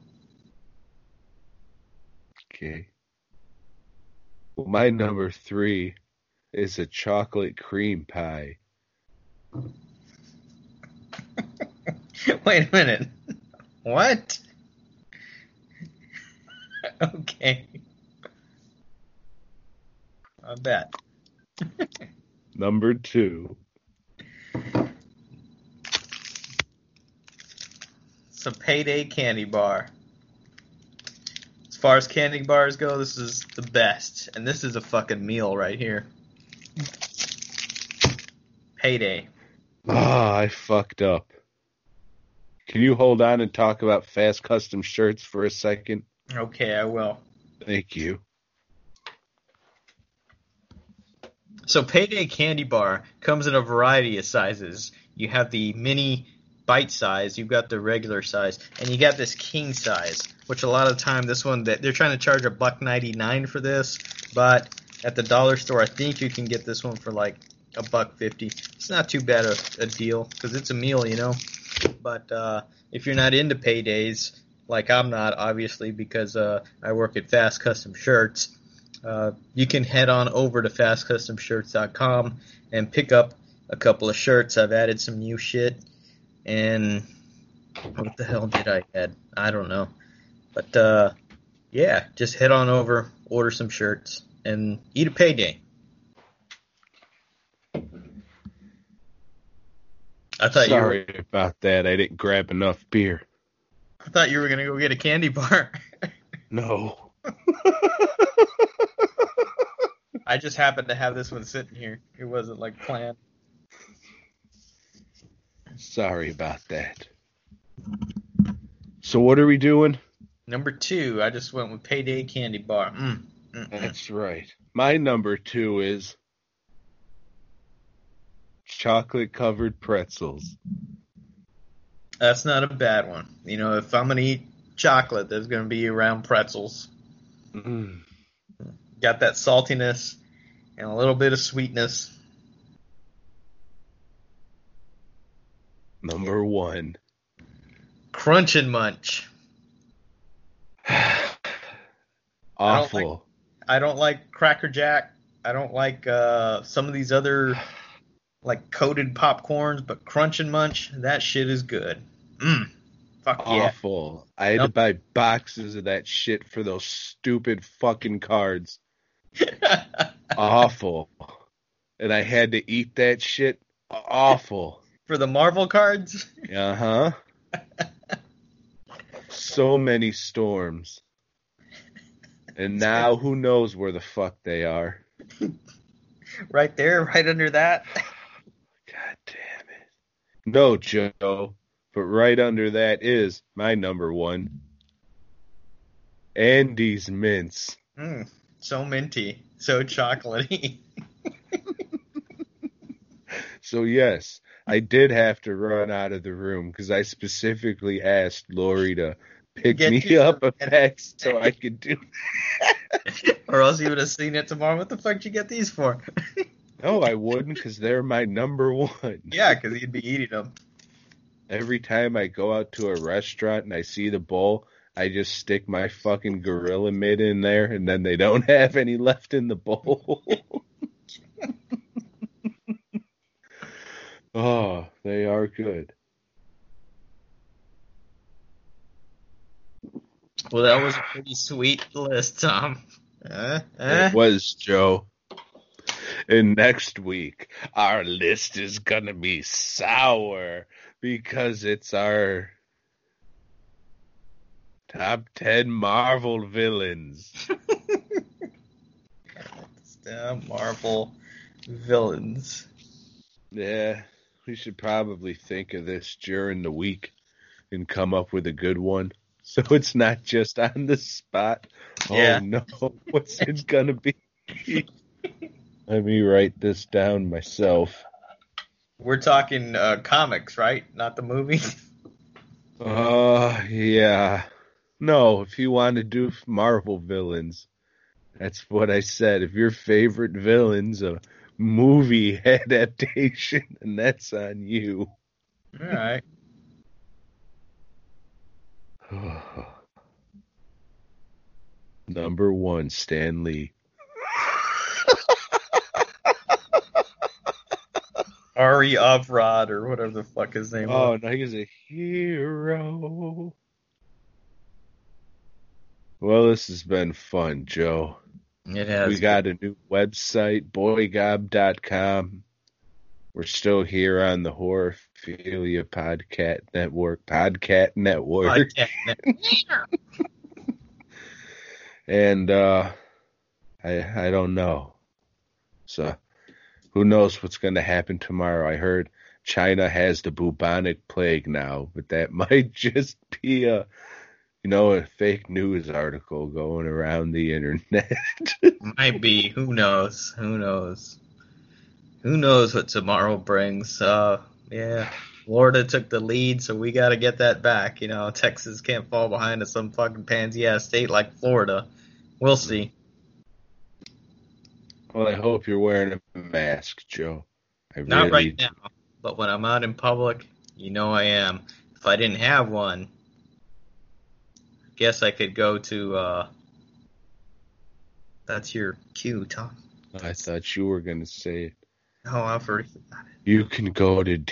Okay. Well, my number 3 is a chocolate cream pie. Wait a minute. What? Okay. I bet. Number 2. It's a Payday candy bar. It's far as candy bars go, this is the best. And this is a fucking meal right here. Payday. I fucked up. Can you hold on and talk about Fast Custom Shirts for a second? Okay, I will. Thank you. So Payday candy bar comes in a variety of sizes. You have the mini bite size, you've got the regular size, and you got this king size, which a lot of the time this one, they're trying to charge $1.99 for this, but at the dollar store I think you can get this one for like $1.50. It's not too bad a deal because it's a meal, you know. But if you're not into paydays, like I'm not, obviously, because I work at Fast Custom Shirts, you can head on over to fastcustomshirts.com and pick up a couple of shirts. I've added some new shit, and what the hell did I add? I don't know. But yeah, just head on over, order some shirts, and eat a payday. Sorry about that. I didn't grab enough beer. I thought you were going to go get a candy bar. No. I just happened to have this one sitting here. It wasn't like planned. Sorry about that. So what are we doing? Number 2. I just went with Payday candy bar. That's right. My number 2 is chocolate-covered pretzels. That's not a bad one. You know, if I'm going to eat chocolate, there's going to be around pretzels. Got that saltiness and a little bit of sweetness. Number 1. Crunch and Munch. Awful. I don't like Cracker Jack. I don't like some of these other like coated popcorns, but Crunch and Munch, that shit is good. Fuck yeah. Awful. I had to buy boxes of that shit for those stupid fucking cards. Awful. And I had to eat that shit. Awful. For the Marvel cards? Uh-huh. So many storms. And now who knows where the fuck they are. Right there, right under that. God damn it. No, Joe. But right under that is my number 1. Andy's Mints. So minty. So chocolatey. So yes, I did have to run out of the room because I specifically asked Lori to pick me up a pack so I could do that. Or else you would have seen it tomorrow. What the fuck did you get these for? No, I wouldn't because they're my number 1. Yeah, because you'd be eating them. Every time I go out to a restaurant and I see the bowl, I just stick my fucking Gorilla Mid in there, and then they don't have any left in the bowl. Oh, they are good. Well, that was a pretty sweet list, Tom. It was, Joe. And next week, our list is going to be sour because it's our top 10 Marvel villains. Marvel villains. Yeah, we should probably think of this during the week and come up with a good one. So it's not just on the spot. Yeah. Oh, no. What's it going to be? Let me write this down myself. We're talking comics, right? Not the movie? Yeah. No, if you want to do Marvel villains, that's what I said. If your favorite villain's a movie adaptation, and that's on you. All right. Number 1, Stan Lee. Ari Avrod, or whatever the fuck his name was. Oh, no, he's a hero. Well, this has been fun, Joe. It has. We got a new website, boygob.com. We're still here on the Horrorphilia Podcast Network. And I don't know. So who knows what's going to happen tomorrow? I heard China has the bubonic plague now, but that might just be a fake news article going around the internet. Might be. Who knows? Who knows? Who knows what tomorrow brings? Yeah. Florida took the lead, so we got to get that back. Texas can't fall behind to some fucking pansy-ass state like Florida. We'll see. Well, I hope you're wearing a mask, Joe. Not right now, but when I'm out in public, I am. If I didn't have one, I guess I could go to, that's your cue, Tom. I thought you were going to say it. Oh, I've already forgot it. You can go to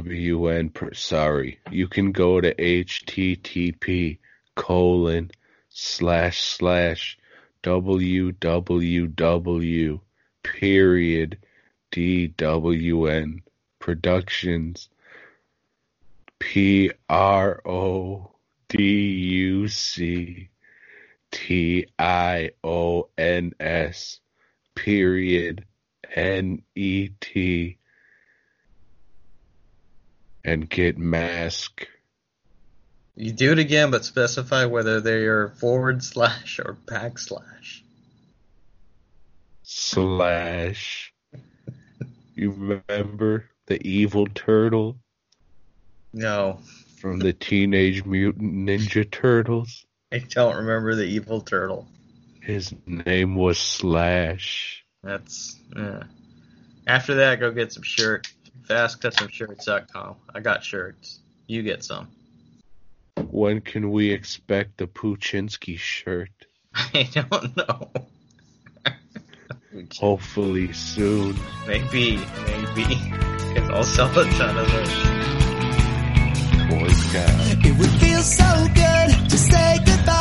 you can go to http://www.DWN Productions PRODUCTIONS.net and get mask. You do it again, but specify whether they are / or /. / You remember the evil turtle? No. From the Teenage Mutant Ninja Turtles? I don't remember the evil turtle. His name was Slash. That's, After that, go get some shirts. FastCustomShirts.com. I got shirts. You get some. When can we expect the Puchinsky shirt? I don't know. Hopefully soon. Maybe. Because I'll sell a ton of those. Boy Scout. It would feel so good to say goodbye.